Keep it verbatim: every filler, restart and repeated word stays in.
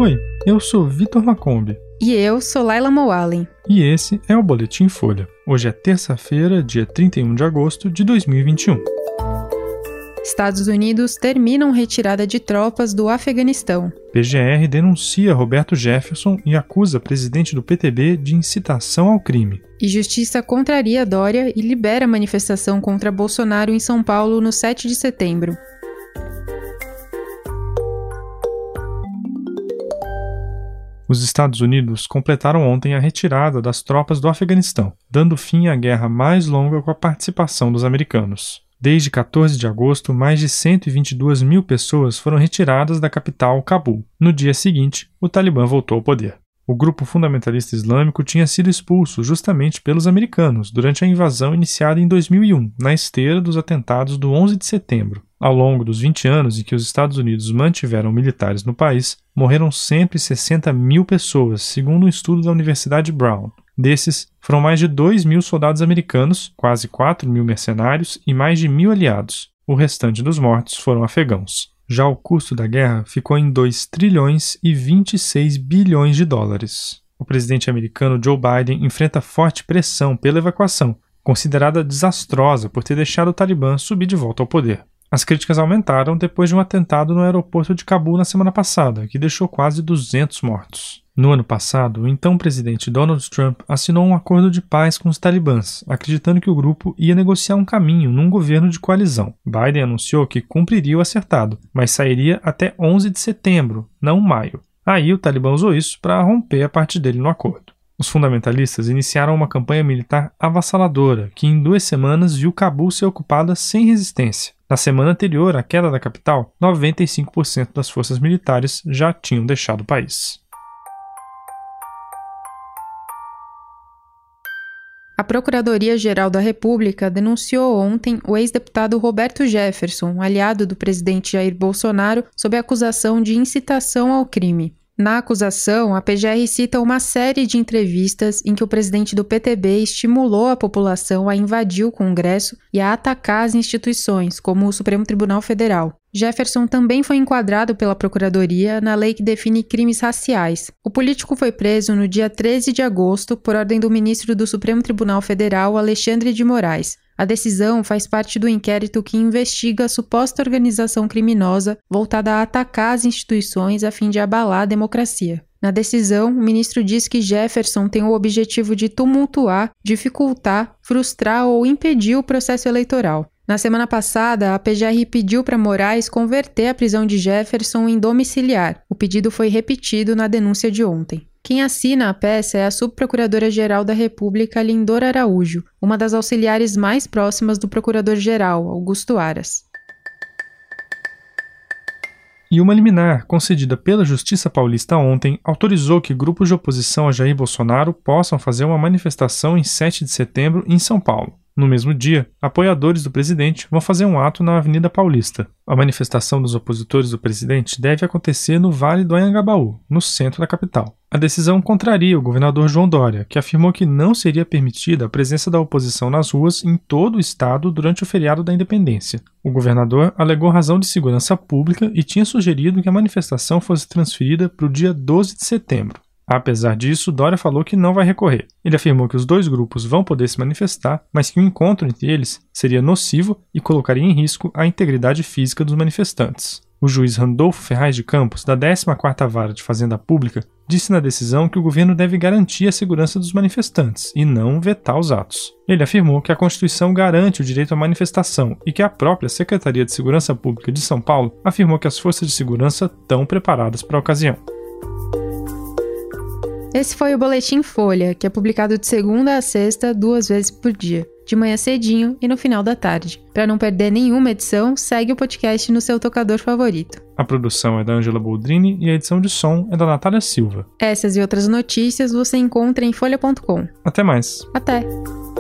Oi, eu sou Vitor Lacombe. E eu sou Laila Moalen. E esse é o Boletim Folha. Hoje é terça-feira, dia trinta e um de agosto de dois mil e vinte e um. Estados Unidos terminam retirada de tropas do Afeganistão. P G R denuncia Roberto Jefferson e acusa presidente do P T B de incitação ao crime. E Justiça contraria Dória e libera manifestação contra Bolsonaro em São Paulo no sete de setembro. Os Estados Unidos completaram ontem a retirada das tropas do Afeganistão, dando fim à guerra mais longa com a participação dos americanos. Desde quatorze de agosto, mais de cento e vinte e duas mil pessoas foram retiradas da capital, Cabul. No dia seguinte, o Talibã voltou ao poder. O grupo fundamentalista islâmico tinha sido expulso justamente pelos americanos durante a invasão iniciada em dois mil e um, na esteira dos atentados do onze de setembro. Ao longo dos vinte anos em que os Estados Unidos mantiveram militares no país, morreram cento e sessenta mil pessoas, segundo um estudo da Universidade Brown. Desses, foram mais de dois mil soldados americanos, quase quatro mil mercenários e mais de mil aliados. O restante dos mortos foram afegãos. Já o custo da guerra ficou em dois trilhões e vinte e seis bilhões de dólares. O presidente americano Joe Biden enfrenta forte pressão pela evacuação, considerada desastrosa por ter deixado o Talibã subir de volta ao poder. As críticas aumentaram depois de um atentado no aeroporto de Cabul na semana passada, que deixou quase duzentos mortos. No ano passado, o então presidente Donald Trump assinou um acordo de paz com os talibãs, acreditando que o grupo ia negociar um caminho num governo de coalizão. Biden anunciou que cumpriria o acertado, mas sairia até onze de setembro, não maio. Aí o Talibã usou isso para romper a parte dele no acordo. Os fundamentalistas iniciaram uma campanha militar avassaladora, que em duas semanas viu Cabul ser ocupada sem resistência. Na semana anterior à queda da capital, noventa e cinco por cento das forças militares já tinham deixado o país. A Procuradoria-Geral da República denunciou ontem o ex-deputado Roberto Jefferson, aliado do presidente Jair Bolsonaro, sob a acusação de incitação ao crime. Na acusação, a P G R cita uma série de entrevistas em que o presidente do P T B estimulou a população a invadir o Congresso e a atacar as instituições, como o Supremo Tribunal Federal. Jefferson também foi enquadrado pela Procuradoria na lei que define crimes raciais. O político foi preso no dia treze de agosto por ordem do ministro do Supremo Tribunal Federal, Alexandre de Moraes. A decisão faz parte do inquérito que investiga a suposta organização criminosa voltada a atacar as instituições a fim de abalar a democracia. Na decisão, o ministro diz que Jefferson tem o objetivo de tumultuar, dificultar, frustrar ou impedir o processo eleitoral. Na semana passada, a P G R pediu para Moraes converter a prisão de Jefferson em domiciliar. O pedido foi repetido na denúncia de ontem. Quem assina a peça é a subprocuradora-geral da República, Lindor Araújo, uma das auxiliares mais próximas do procurador-geral, Augusto Aras. E uma liminar concedida pela Justiça Paulista ontem autorizou que grupos de oposição a Jair Bolsonaro possam fazer uma manifestação em sete de setembro em São Paulo. No mesmo dia, apoiadores do presidente vão fazer um ato na Avenida Paulista. A manifestação dos opositores do presidente deve acontecer no Vale do Anhangabaú, no centro da capital. A decisão contraria o governador João Dória, que afirmou que não seria permitida a presença da oposição nas ruas em todo o estado durante o feriado da Independência. O governador alegou razão de segurança pública e tinha sugerido que a manifestação fosse transferida para o dia doze de setembro. Apesar disso, Dória falou que não vai recorrer. Ele afirmou que os dois grupos vão poder se manifestar, mas que o encontro entre eles seria nocivo e colocaria em risco a integridade física dos manifestantes. O juiz Randolfo Ferraz de Campos, da décima quarta Vara de Fazenda Pública, disse na decisão que o governo deve garantir a segurança dos manifestantes e não vetar os atos. Ele afirmou que a Constituição garante o direito à manifestação e que a própria Secretaria de Segurança Pública de São Paulo afirmou que as forças de segurança estão preparadas para a ocasião. Esse foi o Boletim Folha, que é publicado de segunda a sexta, duas vezes por dia, de manhã cedinho e no final da tarde. Para não perder nenhuma edição, segue o podcast no seu tocador favorito. A produção é da Ângela Boldrini e a edição de som é da Natália Silva. Essas e outras notícias você encontra em folha ponto com. Até mais. Até!